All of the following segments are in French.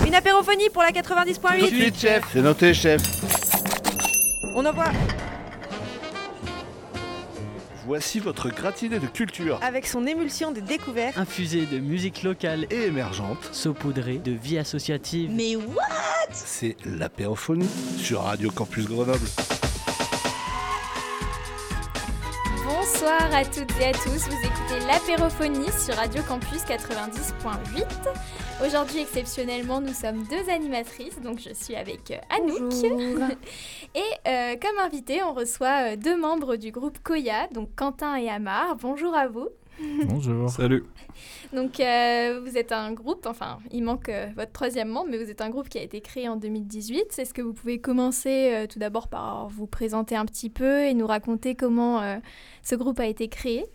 Une apérophonie pour la 90.8. Tout de suite, chef. C'est noté, chef. On envoie Voici votre gratiné de culture. avec son émulsion de découverte. Infusé de musique locale Et émergente. saupoudré de vie associative. Mais what? C'est l'apérophonie sur Radio Campus Grenoble. Bonsoir à toutes et à tous, vous écoutez l'apérophonie sur Radio Campus 90.8. Aujourd'hui, exceptionnellement, nous sommes deux animatrices, donc je suis avec Anouk. Bonjour. Et comme invité, on reçoit deux membres du groupe Koya, donc Quentin et Amar. Bonjour à vous. Bonjour. Salut. Donc vous êtes un groupe, enfin il manque votre troisième membre, mais vous êtes un groupe qui a été créé en 2018. Est-ce que vous pouvez commencer tout d'abord par vous présenter un petit peu et nous raconter comment ce groupe a été créé?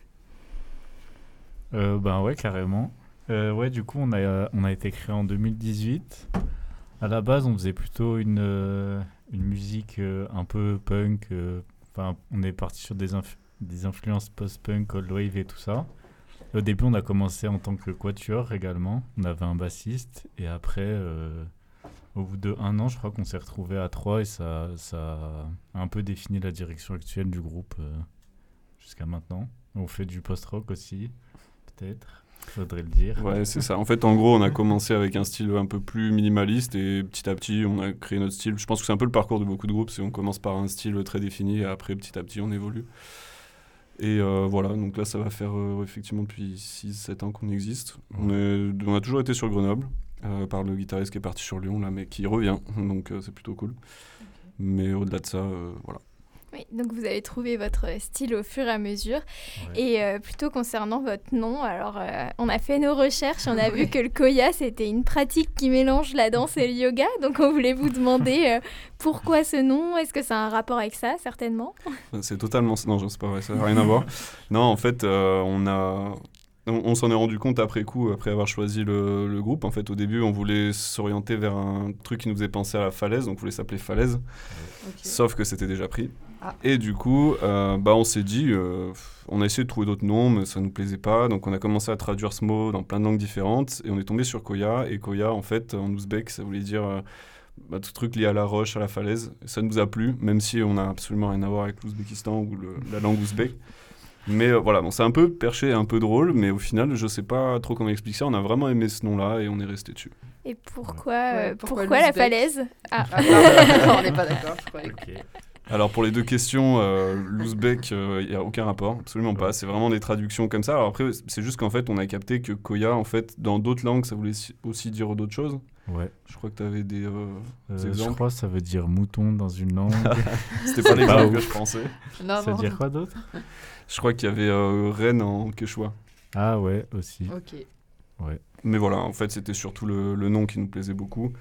Ouais, carrément. Du coup, on a été créé en 2018. À la base, on faisait plutôt une musique un peu punk. On est parti sur des influences post-punk, cold wave et tout ça. Au début, on a commencé en tant que quatuor également. On avait un bassiste. Et après, au bout de 1 an, je crois qu'on s'est retrouvés à 3 et ça a un peu défini la direction actuelle du groupe jusqu'à maintenant. On fait du post-rock aussi, peut-être, faudrait le dire. Ouais, c'est ça. En fait, en gros, on a commencé avec un style un peu plus minimaliste et petit à petit, on a créé notre style. Je pense que c'est un peu le parcours de beaucoup de groupes. C'est on commence par un style très défini et après, petit à petit, on évolue. Et voilà, donc là, ça va faire effectivement depuis 6-7 ans qu'on existe. On a toujours été sur Grenoble, par le guitariste qui est parti sur Lyon, là, mais qui revient, donc c'est plutôt cool. Okay. Mais au-delà de ça, voilà. Oui, donc vous avez trouvé votre style au fur et à mesure. Ouais. Et plutôt concernant votre nom, alors on a fait nos recherches, on a vu que le Koya, c'était une pratique qui mélange la danse et le yoga. Donc on voulait vous demander pourquoi ce nom? Est-ce que ça a un rapport avec ça, certainement? C'est totalement... Non, c'est pas vrai, ça n'a rien à voir. Non, en fait, on s'en est rendu compte après coup, après avoir choisi le groupe. En fait, au début, on voulait s'orienter vers un truc qui nous faisait penser à la falaise, donc on voulait s'appeler Falaise. Okay. Sauf que c'était déjà pris. Ah. Et du coup, on s'est dit, on a essayé de trouver d'autres noms, mais ça ne nous plaisait pas. Donc on a commencé à traduire ce mot dans plein de langues différentes. Et on est tombé sur Koya. Et Koya, en fait, en ouzbek, ça voulait dire tout truc lié à la roche, à la falaise. Et ça nous a plu, même si on n'a absolument rien à voir avec l'Ouzbékistan ou la langue ouzbek. Mais voilà, c'est un peu perché, un peu drôle, mais au final, je sais pas trop comment expliquer ça. On a vraiment aimé ce nom-là et on est resté dessus. Et pourquoi la falaise? On n'est pas d'accord, je crois. Okay. Alors pour les deux questions, l'ouzbek, il n'y a aucun rapport, absolument pas. C'est vraiment des traductions comme ça. Alors après, c'est juste qu'en fait, on a capté que Koya, en fait, dans d'autres langues, ça voulait aussi dire d'autres choses. Ouais. Je crois que tu avais des exemples. Je crois que ça veut dire mouton dans une langue. C'était pas l'exemple que je pensais. Ça veut dire quoi d'autre? Je crois qu'il y avait reine en quechua. Ah ouais, aussi. Ok. Ouais. Mais voilà, en fait, c'était surtout le nom qui nous plaisait beaucoup.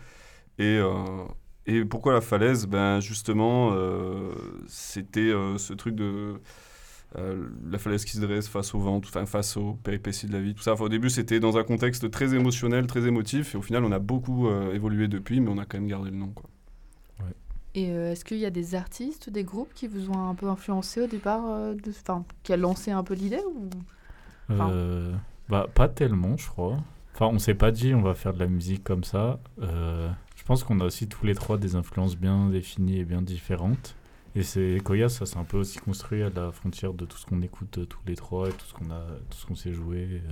Et pourquoi la falaise? Justement, c'était ce truc de la falaise qui se dresse face au vent, face aux péripéties de la vie, tout ça. Au début, c'était dans un contexte très émotionnel, très émotif. Et au final, on a beaucoup évolué depuis, mais on a quand même gardé le nom, quoi. Ouais. Et est-ce qu'il y a des artistes, des groupes qui vous ont un peu influencé au départ, qui a lancé un peu l'idée ou... Pas tellement, je crois. On s'est pas dit on va faire de la musique comme ça. Je pense qu'on a aussi tous les trois des influences bien définies et bien différentes. Et Koya, ça s'est un peu aussi construit à la frontière de tout ce qu'on écoute tous les trois et tout ce qu'on s'est joué.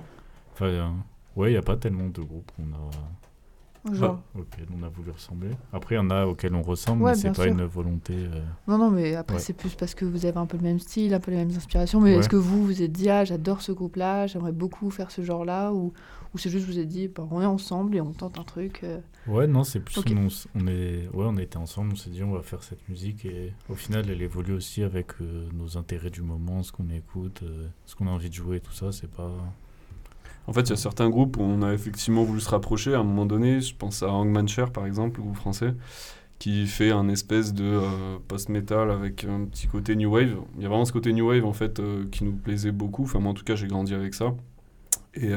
Il n'y a pas tellement de groupes qu'on a... Genre. Auxquels on a voulu ressembler. Après, il y en a auxquels on ressemble, mais c'est pas une volonté... Non, mais après, c'est plus parce que vous avez un peu le même style, un peu les mêmes inspirations. Mais est-ce que vous vous êtes dit, j'adore ce groupe-là, j'aimerais beaucoup faire ce genre-là, ou c'est juste vous êtes dit, on est ensemble et on tente un truc Ouais, non, c'est plus... Okay. On était ensemble, on s'est dit, on va faire cette musique. Et au final, elle évolue aussi avec nos intérêts du moment, ce qu'on écoute, ce qu'on a envie de jouer, tout ça, c'est pas... En fait, il y a certains groupes où on a effectivement voulu se rapprocher à un moment donné. Je pense à Hangmancher, par exemple, le groupe français, qui fait un espèce de post-metal avec un petit côté new wave. Il y a vraiment ce côté new wave, en fait, qui nous plaisait beaucoup. Enfin, moi, en tout cas, j'ai grandi avec ça. Et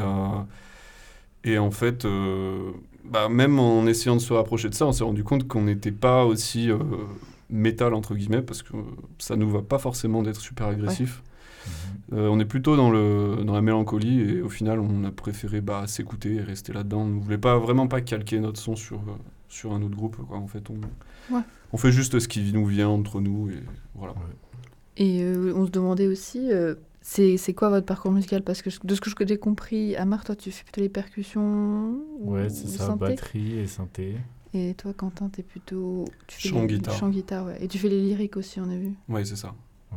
en fait, même en essayant de se rapprocher de ça, on s'est rendu compte qu'on n'était pas aussi métal, entre guillemets, parce que ça nous va pas forcément d'être super agressif. Ouais. On est plutôt dans la mélancolie et au final on a préféré s'écouter et rester là-dedans. On ne voulait vraiment pas calquer notre son sur un autre groupe, quoi. En fait, on fait juste ce qui nous vient entre nous et voilà. Et on se demandait aussi, c'est quoi votre parcours musical? Parce que de ce que j'ai compris, Amar, toi tu fais plutôt les percussions Ouais, c'est ça, synthé. batterie et synthé. Et toi, Quentin, t'es plutôt... Chant-guitare. Chant-guitare, ouais. Et tu fais les lyriques aussi, on a vu. Ouais, c'est ça.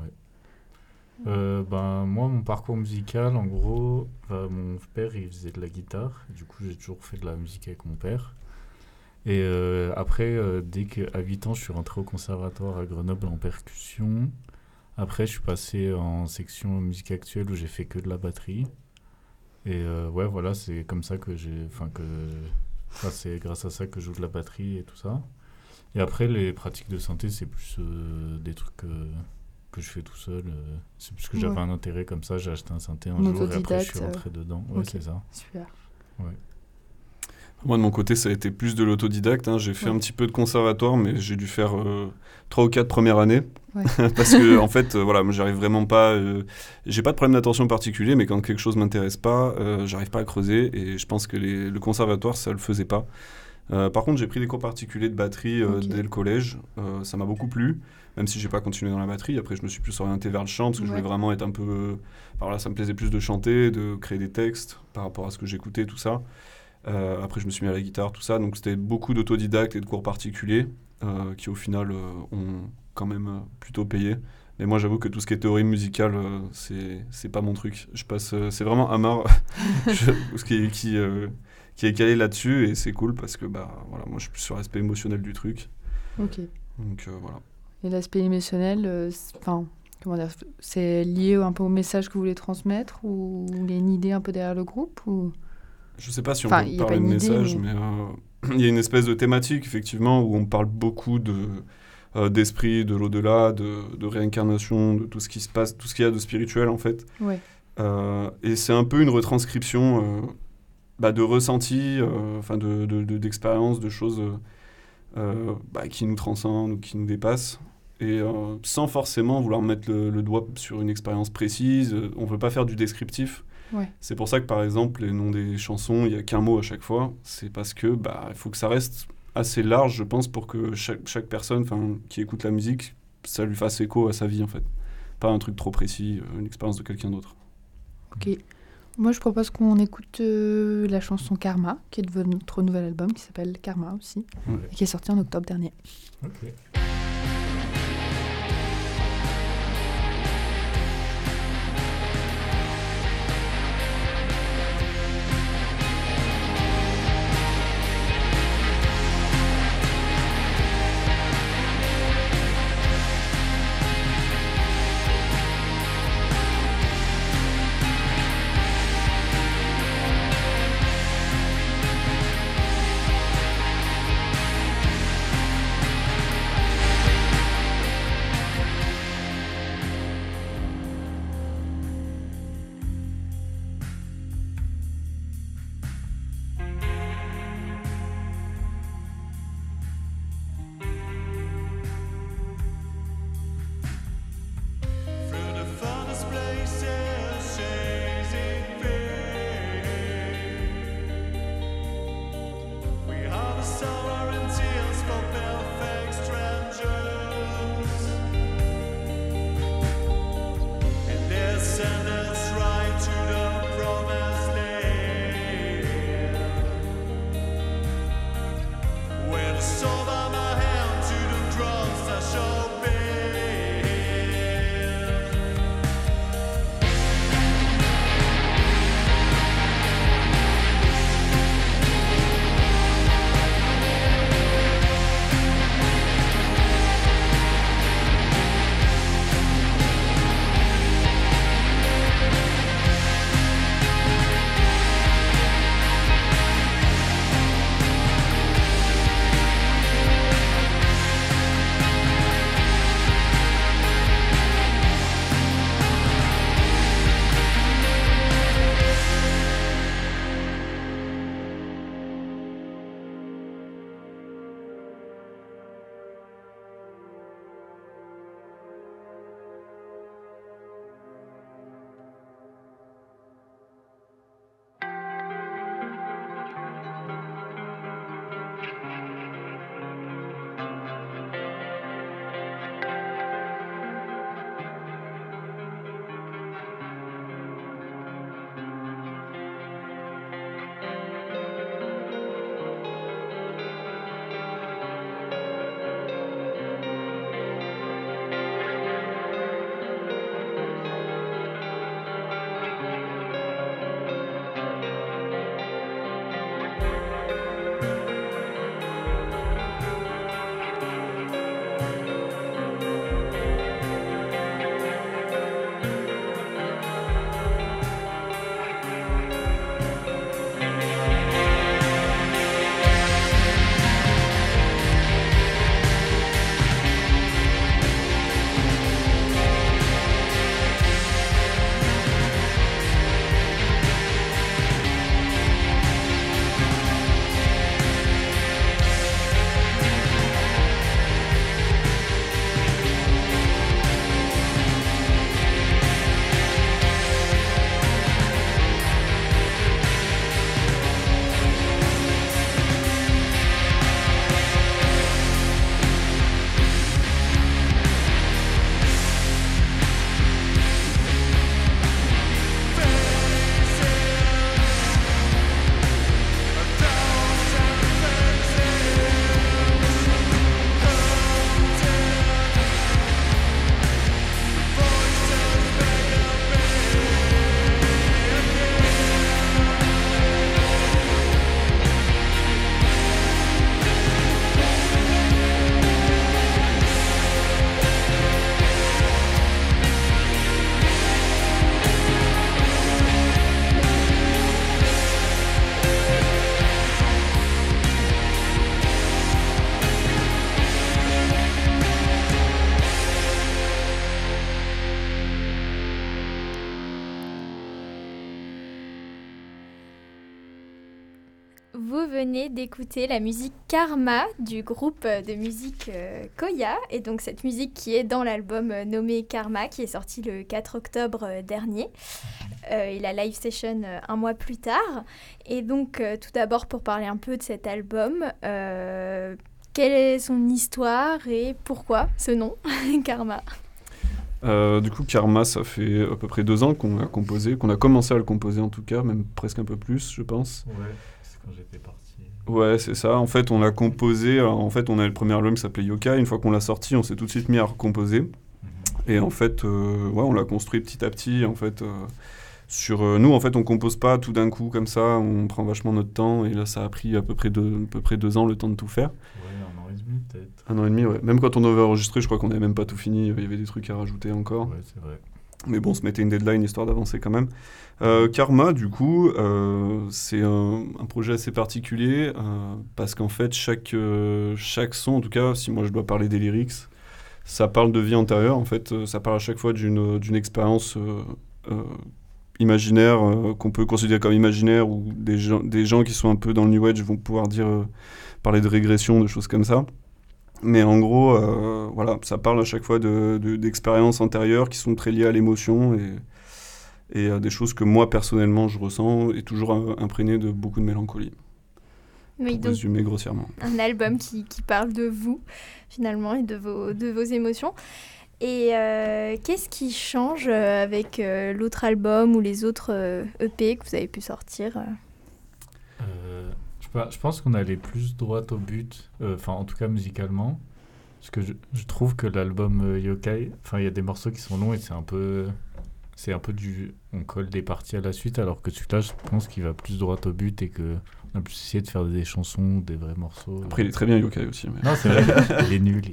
Moi, mon parcours musical, en gros, mon père, il faisait de la guitare. Du coup, j'ai toujours fait de la musique avec mon père. Et après, dès qu'à 8 ans, je suis rentré au conservatoire à Grenoble en percussion. Après, je suis passé en section musique actuelle où j'ai fait que de la batterie. Et voilà, c'est comme ça que c'est grâce à ça que je joue de la batterie et tout ça. Et après, les pratiques de synthé, c'est plus des trucs que je fais tout seul. C'est plus que j'avais un intérêt comme ça. J'ai acheté un synthé un jour et après, je suis rentré dedans. Ouais, okay. C'est ça. Super. Ouais. Moi, de mon côté, ça a été plus de l'autodidacte. J'ai fait un petit peu de conservatoire, mais j'ai dû faire 3 ou 4 premières années. Ouais. Parce que, en fait, moi, j'arrive vraiment pas... j'ai pas de problème d'attention particulier, mais quand quelque chose m'intéresse pas, j'arrive pas à creuser. Et je pense que le conservatoire, ça le faisait pas. Par contre, j'ai pris des cours particuliers de batterie dès le collège. Ça m'a beaucoup plu, même si j'ai pas continué dans la batterie. Après, je me suis plus orienté vers le chant, parce que je voulais vraiment être un peu... ça me plaisait plus de chanter, de créer des textes par rapport à ce que j'écoutais, tout ça. Après, je me suis mis à la guitare, tout ça. Donc, c'était beaucoup d'autodidactes et de cours particuliers qui, au final, ont quand même plutôt payé. Mais moi, j'avoue que tout ce qui est théorie musicale, c'est pas mon truc. C'est vraiment Amar qui est calé là-dessus et c'est cool parce que moi, je suis plus sur l'aspect émotionnel du truc. Ok. Donc, voilà. Et l'aspect émotionnel, c'est lié un peu au message que vous voulez transmettre ou il y a une idée un peu derrière le groupe ou... Je sais pas si on peut parler de message, mais il y a une espèce de thématique, effectivement, où on parle beaucoup d'esprit, de l'au-delà, de réincarnation, de tout ce qui se passe, tout ce qu'il y a de spirituel, en fait. Ouais. Et c'est un peu une retranscription de ressentis, d'expériences, de choses qui nous transcendent ou qui nous dépassent. Et sans forcément vouloir mettre le doigt sur une expérience précise, on ne veut pas faire du descriptif. Ouais. C'est pour ça que, par exemple, les noms des chansons, il n'y a qu'un mot à chaque fois. C'est parce que il faut que ça reste assez large, je pense, pour que chaque personne qui écoute la musique, ça lui fasse écho à sa vie, en fait. Pas un truc trop précis, une expérience de quelqu'un d'autre. Ok. Moi, je propose qu'on écoute la chanson Karma, qui est de votre nouvel album, qui s'appelle Karma aussi, et qui est sorti en octobre dernier. Ok. Vous venez d'écouter la musique Karma du groupe de musique Koya. Et donc cette musique qui est dans l'album nommé Karma, qui est sorti le 4 octobre dernier. Et la live session un mois plus tard. Et donc tout d'abord pour parler un peu de cet album, quelle est son histoire et pourquoi ce nom, Karma? Du coup, Karma, ça fait à peu près 2 ans qu'on a commencé à le composer en tout cas, même presque un peu plus, je pense. Ouais, c'est quand j'étais parti. Ouais, c'est ça. En fait, on l'a composé. Alors, en fait, on a le premier album qui s'appelait Yokai. Une fois qu'on l'a sorti, on s'est tout de suite mis à recomposer. Et en fait, on l'a construit petit à petit. En fait, nous, en fait, on compose pas tout d'un coup comme ça. On prend vachement notre temps. Et là, ça a pris à peu près 2 ans le temps de tout faire. Ouais, 1 an et demi peut-être. 1 an et demi, ouais. Même quand on avait enregistré, je crois qu'on n'avait même pas tout fini. Il y avait des trucs à rajouter encore. Ouais, c'est vrai. Mais bon, on se mettait une deadline histoire d'avancer quand même. Karma, du coup, c'est un projet assez particulier parce qu'en fait, chaque son, en tout cas, si moi je dois parler des lyrics, ça parle de vie antérieure. En fait, ça parle à chaque fois d'une expérience imaginaire qu'on peut considérer comme imaginaire, ou des gens qui sont un peu dans le New Age vont pouvoir parler de régression, de choses comme ça. Mais en gros, voilà, ça parle à chaque fois d'expériences antérieures qui sont très liées à l'émotion et des choses que moi, personnellement, je ressens, et toujours imprégné de beaucoup de mélancolie. Oui, pour donc résumer grossièrement. un album qui parle de vous, finalement, et de vos émotions. Et qu'est-ce qui change avec l'autre album ou les autres EP que vous avez pu sortir Je pense qu'on allait plus droit au but, enfin en tout cas musicalement, parce que je trouve que l'album Yokai, enfin il y a des morceaux qui sont longs et c'est un peu on colle des parties à la suite, alors que celui-là je pense qu'il va plus droit au but et que on a plus essayé de faire des chansons, des vrais morceaux. Après il est très bien Yokai aussi. Mais... Non c'est vrai, il est nul.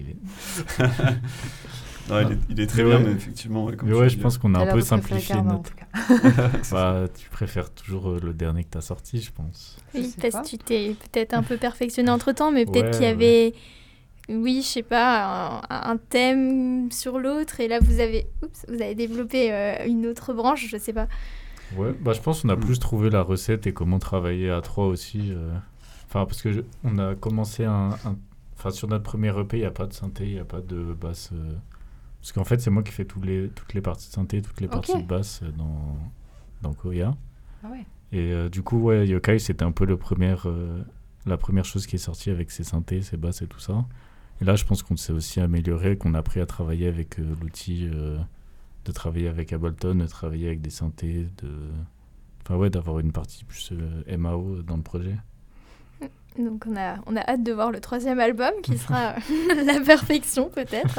Non, il est très bien, mais effectivement. Ouais, mais ouais, je pense qu'on a un peu simplifié Karma, notre. Tu préfères toujours le dernier que tu as sorti, je pense. Oui, parce que tu t'es peut-être un peu perfectionné entre-temps, mais peut-être qu'il y avait, oui, je sais pas, un thème sur l'autre, et là vous avez développé une autre branche, je sais pas. Ouais, je pense qu'on a plus trouvé la recette et comment travailler à 3 aussi. Enfin, parce que on a commencé sur notre premier EP, il n'y a pas de synthé, il n'y a pas de basse. Parce qu'en fait, c'est moi qui fais toutes les parties de synthé, toutes les parties de basse dans Koya. Ah ouais. Et du coup, Yokai, c'était un peu la première chose qui est sortie avec ses synthés, ses basses et tout ça. Et là, je pense qu'on s'est aussi amélioré, qu'on a appris à travailler avec l'outil, de travailler avec Ableton, de travailler avec des synthés, d'avoir une partie plus MAO dans le projet. Donc on a hâte de voir le 3e album qui sera la perfection peut-être.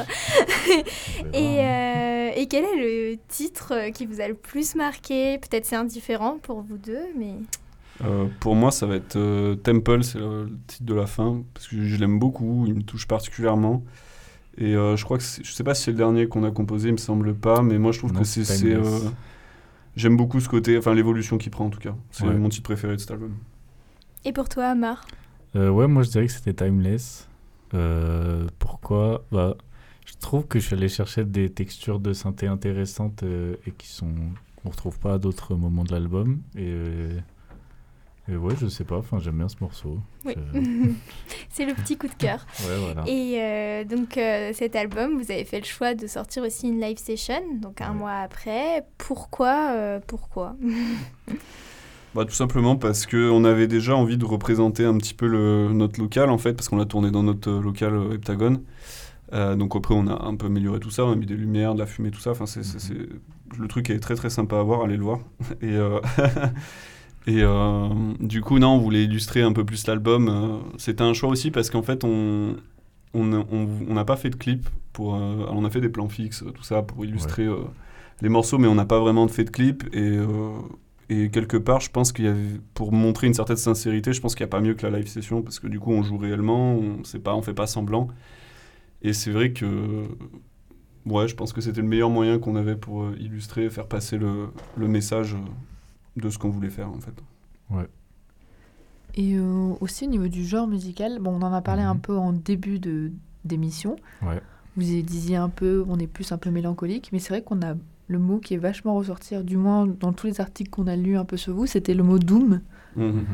Et quel est le titre qui vous a le plus marqué? Peut-être c'est indifférent pour vous deux, mais... Pour moi ça va être Temple, c'est le titre de la fin, parce que je l'aime beaucoup, il me touche particulièrement. Et je crois que je sais pas si c'est le dernier qu'on a composé, il me semble pas, mais moi je trouve que c'est j'aime beaucoup ce côté, enfin l'évolution qu'il prend en tout cas. C'est mon titre préféré de cet album. Et pour toi, Amar? Moi je dirais que c'était Timeless. Pourquoi? Je trouve que je suis allé chercher des textures de synthé intéressantes et qu'on retrouve pas à d'autres moments de l'album. Et ouais, je sais pas, j'aime bien ce morceau. Oui. C'est le petit coup de cœur. Ouais, voilà. Et donc cet album, vous avez fait le choix de sortir aussi une live session, donc un mois après. Pourquoi Tout simplement parce qu'on avait déjà envie de représenter un petit peu notre local, en fait, parce qu'on l'a tourné dans notre local Heptagone. Donc après, on a un peu amélioré tout ça, on a mis des lumières, de la fumée, tout ça. Le truc est très très sympa à voir, allez le voir. Et du coup, on voulait illustrer un peu plus l'album. C'était un choix aussi parce qu'en fait, on n'a pas fait de clip. Alors on a fait des plans fixes, tout ça, pour illustrer les morceaux, mais on n'a pas vraiment fait de clip. Et quelque part, je pense qu'il y avait, pour montrer une certaine sincérité, je pense qu'il n'y a pas mieux que la live session, parce que du coup, on joue réellement, on fait pas semblant. Et c'est vrai que, je pense que c'était le meilleur moyen qu'on avait pour illustrer, faire passer le message de ce qu'on voulait faire, en fait. Ouais. Et aussi au niveau du genre musical, on en a parlé un peu en début d'émission. Ouais. Vous disiez un peu, on est plus un peu mélancolique, mais c'est vrai qu'on a le mot qui est vachement ressorti, du moins dans tous les articles qu'on a lus un peu sur vous, c'était le mot doom,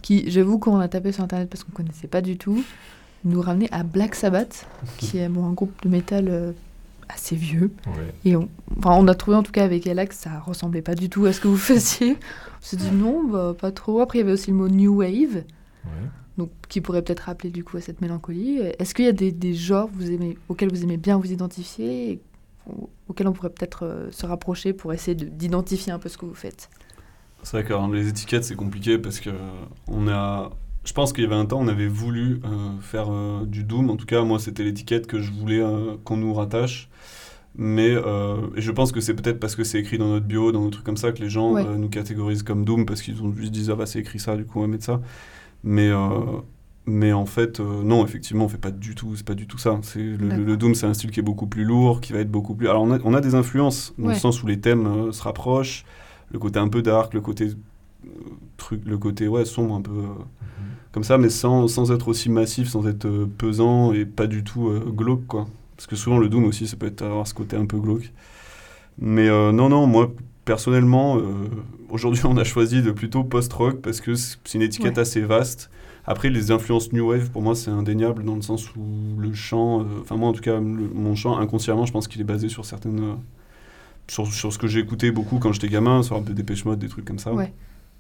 qui, j'avoue, quand on a tapé sur Internet parce qu'on ne connaissait pas du tout, nous ramenait à Black Sabbath, qui est un groupe de métal assez vieux. Ouais. Et on a trouvé en tout cas avec Ella que ça ressemblait pas du tout à ce que vous faisiez. On s'est dit non, pas trop. Après, il y avait aussi le mot New Wave, donc, qui pourrait peut-être rappeler du coup à cette mélancolie. Est-ce qu'il y a des genres auxquels vous aimez bien vous identifier et auxquels on pourrait peut-être se rapprocher pour essayer d'identifier un peu ce que vous faites? C'est vrai que les étiquettes, c'est compliqué parce que je pense qu'il y avait un temps, on avait voulu faire du Doom. En tout cas, moi, c'était l'étiquette que je voulais qu'on nous rattache. Mais et je pense que c'est peut-être parce que c'est écrit dans notre bio, dans nos trucs comme ça, que les gens nous catégorisent comme Doom parce qu'ils se disent ah bah c'est écrit ça, du coup on va mettre ça. Mais en fait, non, effectivement, c'est pas du tout ça. Le Doom, c'est un style qui est beaucoup plus lourd, qui va être beaucoup plus. Alors on a des influences dans le sens où les thèmes se rapprochent, le côté un peu dark, le côté sombre un peu comme ça, mais sans être aussi massif, sans être pesant et pas du tout glauque, quoi. Parce que souvent le Doom aussi, ça peut avoir ce côté un peu glauque. Mais non, moi personnellement, aujourd'hui on a choisi de plutôt post-rock parce que c'est une étiquette assez vaste. Après, les influences New Wave, pour moi, c'est indéniable dans le sens où le chant, moi en tout cas, mon chant, inconsciemment, je pense qu'il est basé sur certaines. Sur ce que j'ai écouté beaucoup quand j'étais gamin, sur un peu Dépêche Mode, des trucs comme ça. Ouais.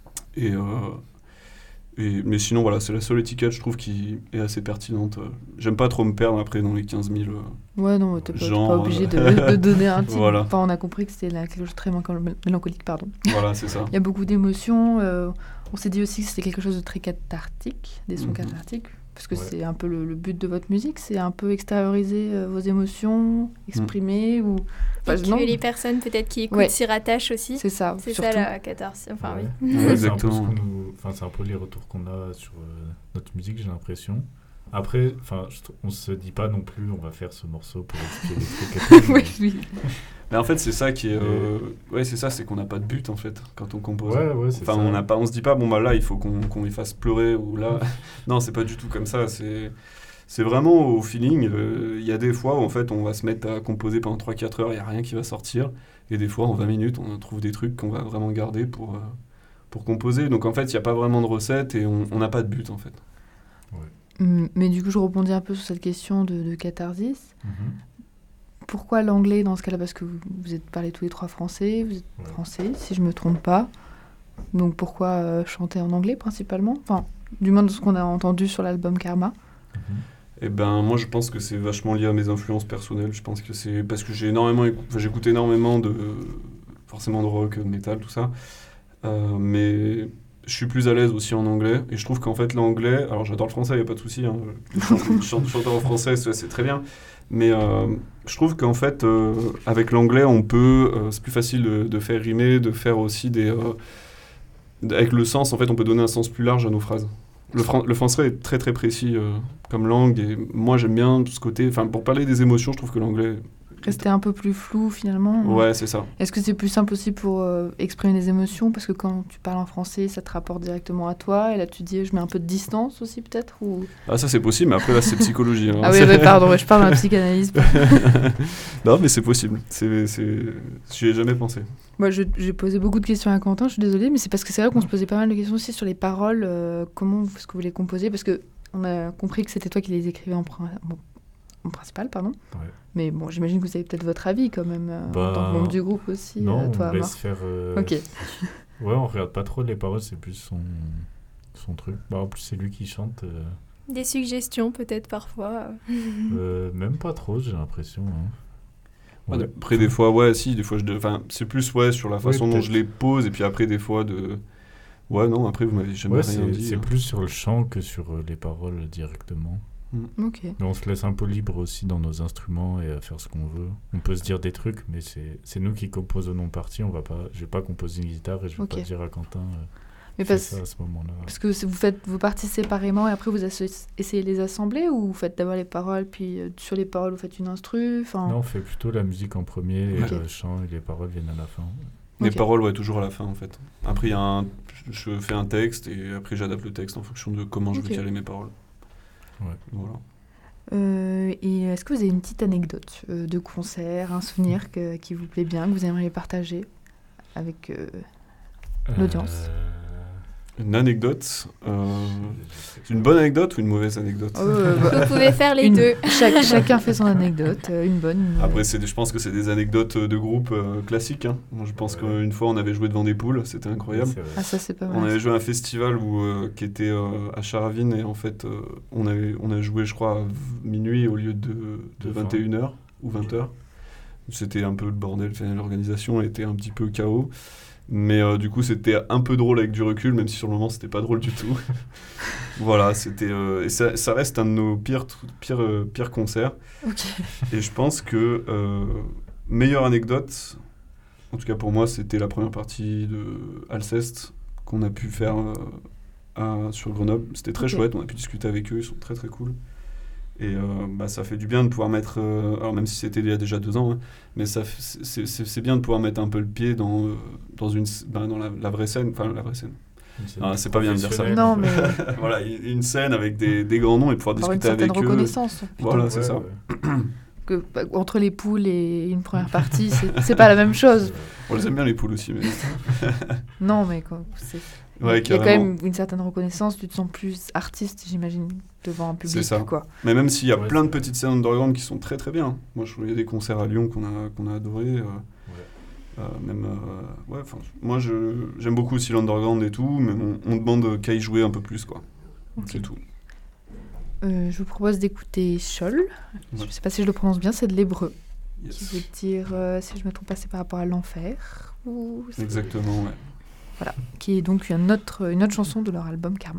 Mais sinon, voilà, c'est la seule étiquette, je trouve, qui est assez pertinente. J'aime pas trop me perdre après dans les 15 000 ouais, non, t'es pas obligé de donner un titre. Voilà. Enfin, on a compris que c'était quelque chose de très mélancolique, pardon. Voilà, c'est ça. Il y a beaucoup d'émotions. On s'est dit aussi que c'était quelque chose de très cathartique, des sons cathartiques, parce que c'est un peu le but de votre musique, c'est un peu extérioriser vos émotions, exprimer ou... Et que les personnes peut-être qui écoutent s'y rattachent aussi. C'est ça, c'est surtout. Ça la catharsis. Enfin, oui. Exactement. C'est un peu les retours qu'on a sur notre musique, j'ai l'impression. Après, on se dit pas non plus, on va faire ce morceau pour expliquer des trucs. Oui. Mais en fait, c'est ça qui est... c'est ça, c'est qu'on n'a pas de but, en fait, quand on compose. Ouais, c'est ça. On se dit pas, bon, bah là, il faut qu'on les fasse pleurer, ou là... Non, c'est pas du tout comme ça, c'est vraiment au feeling. Il y a des fois où, en fait, on va se mettre à composer pendant 3-4 heures, il n'y a rien qui va sortir. Et des fois, en 20 minutes, on trouve des trucs qu'on va vraiment garder pour composer. Donc, en fait, il n'y a pas vraiment de recette et on n'a pas de but, en fait. Mais du coup, je rebondis un peu sur cette question de catharsis. Pourquoi l'anglais dans ce cas-là? Parce que vous êtes parlé tous les trois français, vous êtes français, si je ne me trompe pas. Donc pourquoi chanter en anglais principalement? Enfin, du moins de ce qu'on a entendu sur l'album Karma. Eh ben, moi, je pense que c'est vachement lié à mes influences personnelles. Je pense que c'est parce que j'écoute énormément forcément de rock, de métal, tout ça. Mais je suis plus à l'aise aussi en anglais. Et je trouve qu'en fait, l'anglais... Alors, j'adore le français, il n'y a pas de souci. Hein. Chanter en français, c'est très bien. Mais je trouve qu'en fait, avec l'anglais, on peut... c'est plus facile de faire rimer, de faire aussi des... avec le sens, en fait, on peut donner un sens plus large à nos phrases. Le français est très très précis comme langue, et moi j'aime bien tout ce côté... Enfin, pour parler des émotions, je trouve que l'anglais... Rester un peu plus flou finalement. Ouais, c'est ça. Est-ce que c'est plus simple aussi pour exprimer les émotions? Parce que quand tu parles en français, ça te rapporte directement à toi, et là tu dis je mets un peu de distance aussi peut-être ou... Ah, ça c'est possible, mais après là c'est psychologie. Hein. Ah oui, pardon, je parle dans la psychanalyse. Non, mais c'est possible. J'y ai jamais pensé. Moi, j'ai posé beaucoup de questions à Quentin, je suis désolée, mais c'est parce que c'est vrai qu'on se posait pas mal de questions aussi sur les paroles, comment est-ce que vous les composez, parce qu'on a compris que c'était toi qui les écrivais en principal, pardon. Ouais. Mais bon, j'imagine que vous avez peut-être votre avis quand même, en tant que membre du groupe aussi. Non, toi, on laisse faire... Ok. Ouais, on regarde pas trop les paroles, c'est plus son truc. En plus, c'est lui qui chante. Des suggestions peut-être parfois. Même pas trop, j'ai l'impression. Hein. Ouais. Après, des fois, c'est plus sur la façon dont je les pose, et puis après, des fois, Ouais, non, après, vous m'avez jamais rien dit. C'est plus sur le chant que sur les paroles directement. Okay. Mais on se laisse un peu libre aussi dans nos instruments et à faire ce qu'on veut. On peut se dire des trucs, mais c'est nous qui composons parties. Je vais pas composer une guitare et je vais pas dire à Quentin ça à ce moment-là. Parce que vous faites vos parties séparément et après vous essayez de les assembler, ou vous faites d'abord les paroles, puis sur les paroles vous faites une instru? Non, on fait plutôt la musique en premier et le chant et les paroles viennent à la fin. Les paroles, toujours à la fin en fait. Après, je fais un texte et après j'adapte le texte en fonction de comment je veux caler mes paroles. Ouais. Voilà. Et est-ce que vous avez une petite anecdote de concert, un souvenir qui vous plaît bien, que vous aimeriez partager avec l'audience? Une anecdote. Une bonne anecdote ou une mauvaise anecdote? Vous pouvez faire les deux. Chacun fait son anecdote, une bonne. Une Après, je pense que c'est des anecdotes de groupe classiques. Hein. Moi, je pense qu'une fois, on avait joué devant des poules, c'était incroyable. Ah, ça, c'est pas mal. On avait joué à un festival qui était à Charavine et en fait, on a joué, je crois, à minuit au lieu de 21h ou 20h. C'était un peu le bordel, l'organisation était un petit peu chaos. Mais du coup, c'était un peu drôle avec du recul, même si sur le moment, c'était pas drôle du tout. Voilà, c'était... et ça reste un de nos pires concerts. Ok. Et je pense que meilleure anecdote, en tout cas pour moi, c'était la première partie de Alceste qu'on a pu faire sur Grenoble. C'était très chouette, on a pu discuter avec eux, ils sont très très cool. Et ça fait du bien de pouvoir mettre, alors même si c'était il y a déjà 2 ans, hein, mais c'est bien de pouvoir mettre un peu le pied dans la vraie scène, enfin la vraie scène. C'est pas bien de dire ça. Non, mais voilà, une scène avec des grands noms et pouvoir avoir discuter avec eux. une certaine reconnaissance. Voilà, c'est ça. Que, entre les poules et une première partie, c'est pas la même chose. On les aime bien les poules aussi. Mais... non, mais quoi, il y a quand même une certaine reconnaissance, tu te sens plus artiste, j'imagine, devant un public. C'est ça. Quoi. Mais même s'il y a plein de petites scènes underground qui sont très très bien. Moi, il y a des concerts à Lyon qu'on a adorés. Moi, j'aime beaucoup aussi l'underground et tout, mais on demande qu'à y jouer un peu plus, quoi. Okay. C'est tout. Je vous propose d'écouter Scholl. Je ne sais pas si je le prononce bien, c'est de l'hébreu. Yes. Qui veut dire, si je ne me trompe pas, c'est par rapport à l'enfer. Exactement, ouais. Voilà, qui est donc une autre chanson de leur album Karma.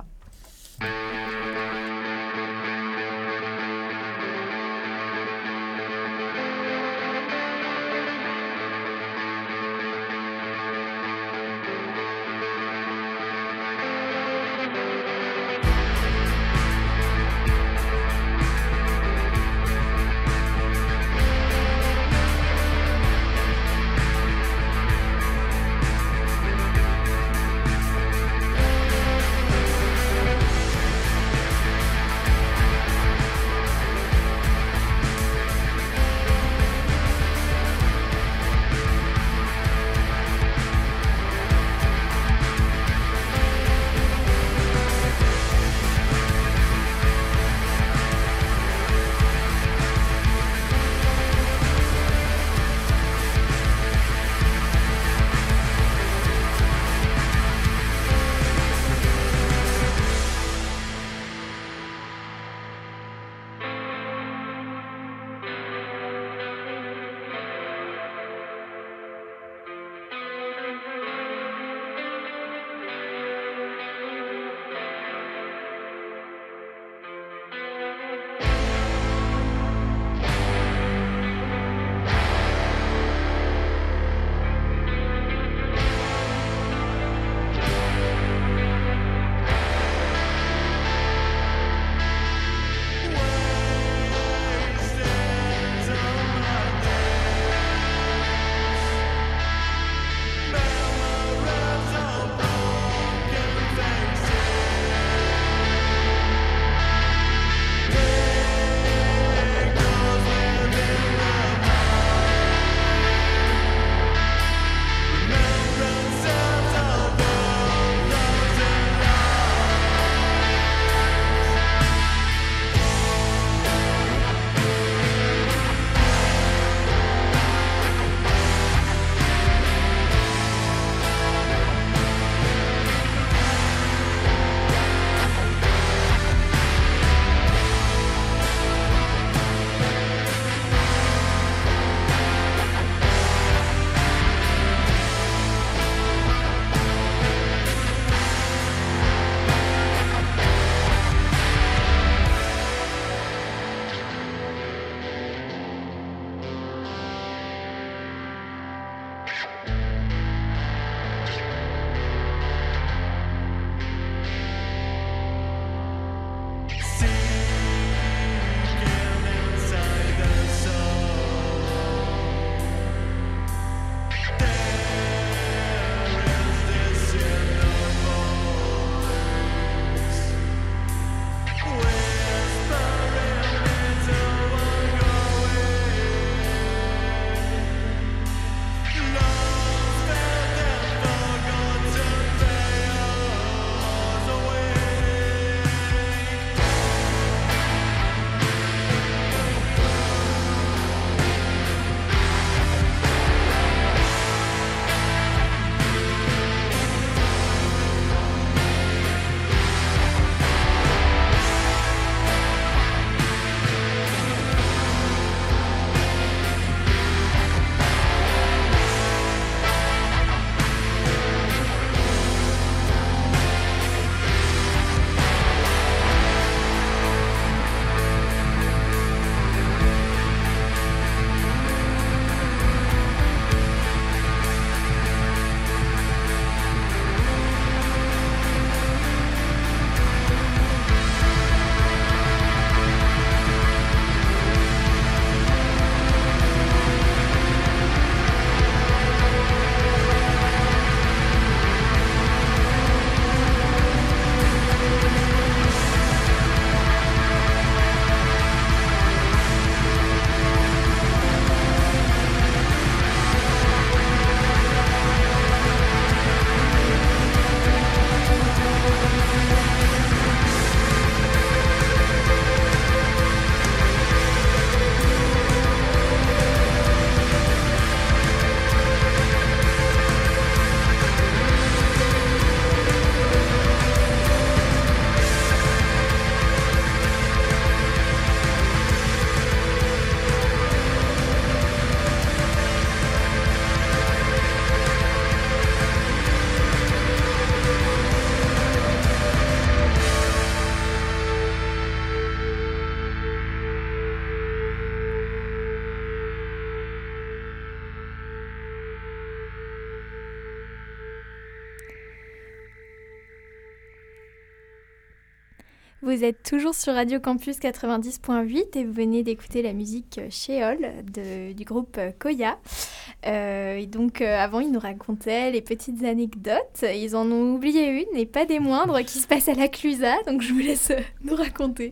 Vous êtes toujours sur Radio Campus 90.8 et vous venez d'écouter la musique Sheol du groupe Koya. Et donc avant, ils nous racontaient les petites anecdotes. Ils en ont oublié une, et pas des moindres, qui se passe à la Clusa. Donc je vous laisse nous raconter.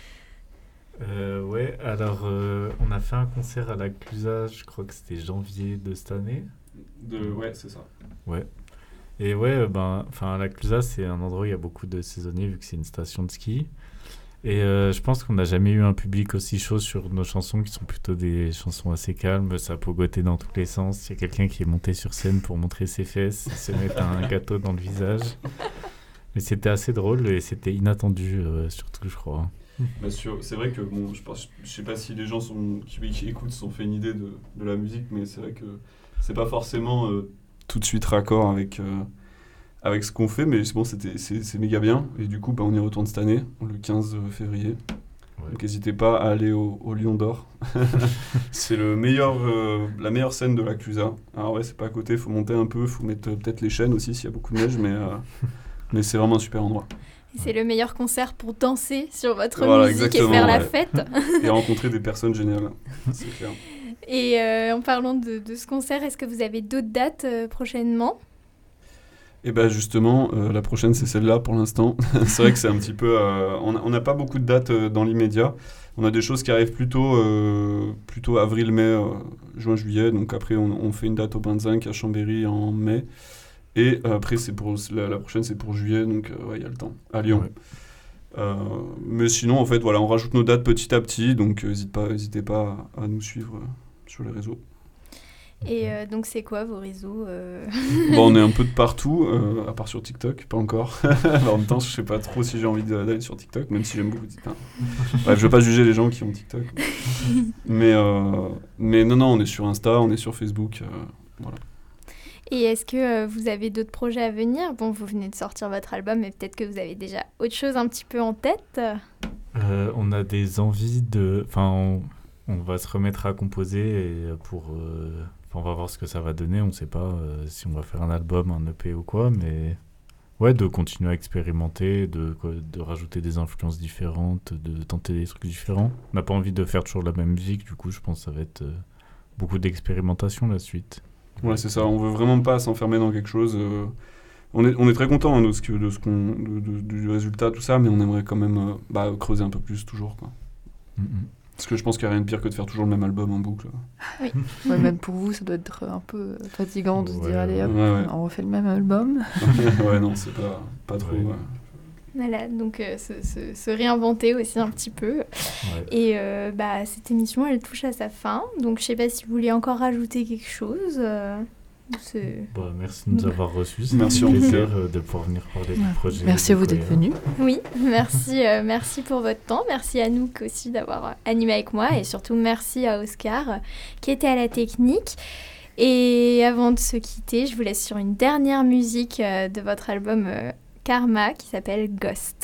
Ouais, alors on a fait un concert à la Clusa, je crois que c'était janvier de cette année. Ouais, c'est ça. Ouais. Et ouais, la Clusa, c'est un endroit où il y a beaucoup de saisonniers, vu que c'est une station de ski. Et je pense qu'on n'a jamais eu un public aussi chaud sur nos chansons, qui sont plutôt des chansons assez calmes. Ça a pogoté dans tous les sens. Il y a quelqu'un qui est monté sur scène pour montrer ses fesses, se mettre un gâteau dans le visage. Mais c'était assez drôle et c'était inattendu, surtout, je crois. C'est vrai que, je sais pas si les gens qui écoutent se sont fait une idée de la musique, mais c'est vrai que c'est pas forcément tout de suite raccord avec ce qu'on fait, mais bon, c'est méga bien. Et du coup, on y retourne cette année, le 15 février. Ouais. Donc n'hésitez pas à aller au Lion d'Or. C'est la meilleure scène de la Clusa. Alors ouais, c'est pas à côté, il faut monter un peu, il faut mettre peut-être les chaînes aussi s'il y a beaucoup de neige, mais c'est vraiment un super endroit. C'est le meilleur concert pour danser sur votre musique et exactement, faire la fête. Et rencontrer des personnes géniales, c'est clair. Et en parlant de ce concert, est-ce que vous avez d'autres dates prochainement ? Et bien justement, la prochaine c'est celle-là pour l'instant. C'est vrai que c'est un petit peu... on n'a pas beaucoup de dates dans l'immédiat. On a des choses qui arrivent plutôt avril, mai, juin, juillet. Donc après on fait une date au Bain de Zinc à Chambéry en mai. Et après la prochaine c'est pour juillet, donc il y a le temps, à Lyon. Ouais. Mais sinon en fait voilà, on rajoute nos dates petit à petit, donc n'hésitez pas à nous suivre sur les réseaux. Et donc c'est quoi vos réseaux On est un peu de partout, à part sur TikTok, pas encore. En même temps, je sais pas trop si j'ai envie d'aller sur TikTok, même si j'aime beaucoup TikTok. Bref, je veux pas juger les gens qui ont TikTok. Mais non, on est sur Insta, on est sur Facebook, voilà. Et est-ce que vous avez d'autres projets à venir ? Bon, vous venez de sortir votre album, mais peut-être que vous avez déjà autre chose un petit peu en tête. On a des envies de... Enfin, on va se remettre à composer et on va voir ce que ça va donner. On ne sait pas si on va faire un album, un EP ou quoi, mais ouais, de continuer à expérimenter, de rajouter des influences différentes, de tenter des trucs différents. On n'a pas envie de faire toujours la même musique, du coup, je pense que ça va être beaucoup d'expérimentation la suite. Ouais, c'est ça. On veut vraiment pas s'enfermer dans quelque chose. On est très content du résultat, tout ça, mais on aimerait quand même creuser un peu plus toujours, quoi. Parce que je pense qu'il n'y a rien de pire que de faire toujours le même album en boucle. Oui. Ouais, même pour vous, ça doit être un peu fatigant de se dire allez hop, on refait le même album. Ouais, non, c'est pas trop. Ouais. Voilà, donc se réinventer aussi un petit peu. Ouais. Et cette émission, elle touche à sa fin. Donc je sais pas si vous voulez encore rajouter quelque chose. Merci de nous avoir reçus. C'est merci un plaisir de pouvoir venir parler du projet. Merci à vous d'être venus. Oui, merci pour votre temps. Merci à Anouk aussi d'avoir animé avec moi. Et surtout, merci à Oscar qui était à la technique. Et avant de se quitter, je vous laisse sur une dernière musique de votre album Karma qui s'appelle Ghost.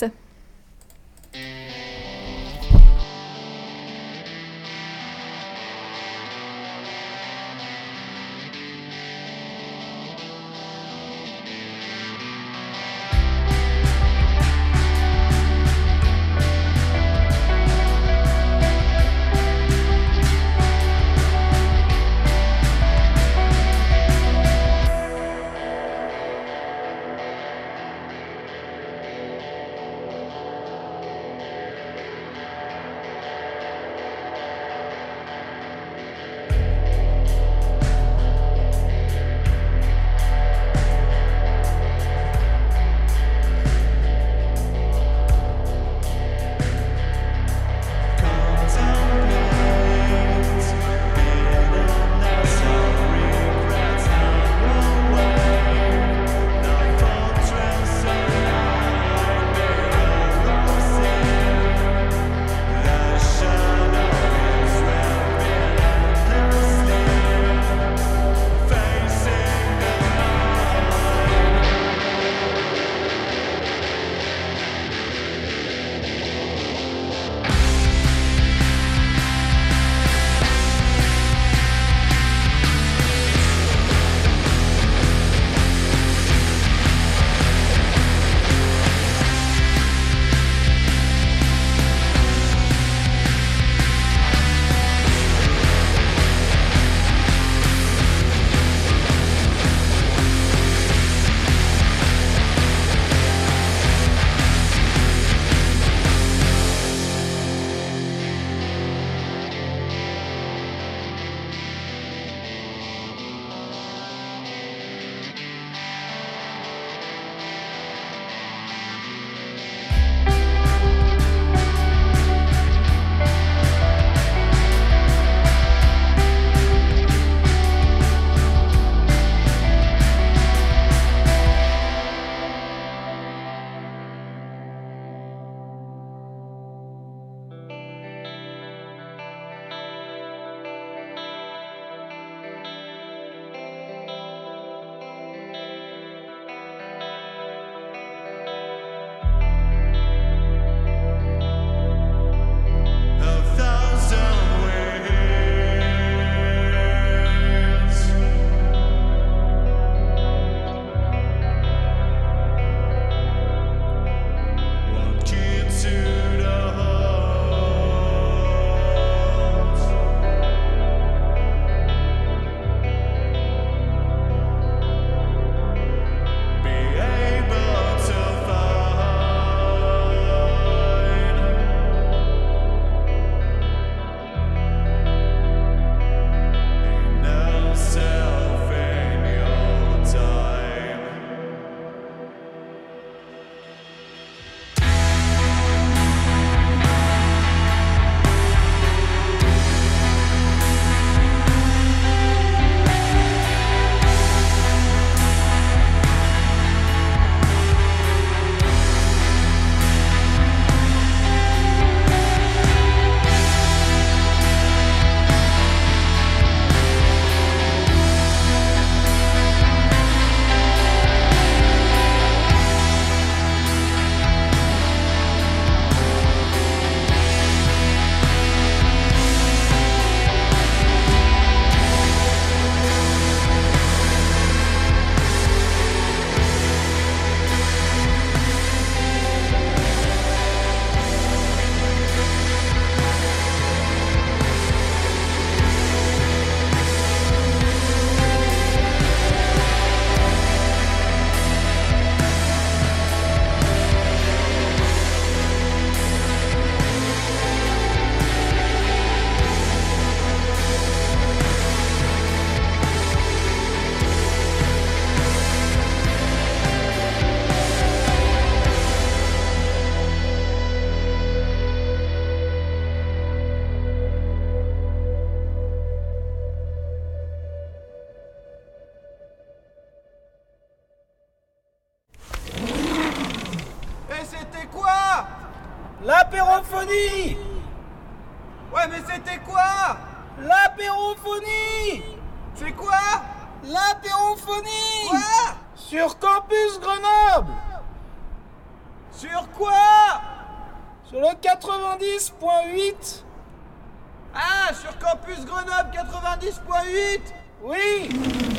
C'est quoi? L'apérophonie! Ouais, mais c'était quoi? L'apérophonie! C'est quoi? L'apérophonie! Quoi? Sur Campus Grenoble! Sur quoi? Sur le 90.8? Ah, sur Campus Grenoble 90.8? Oui!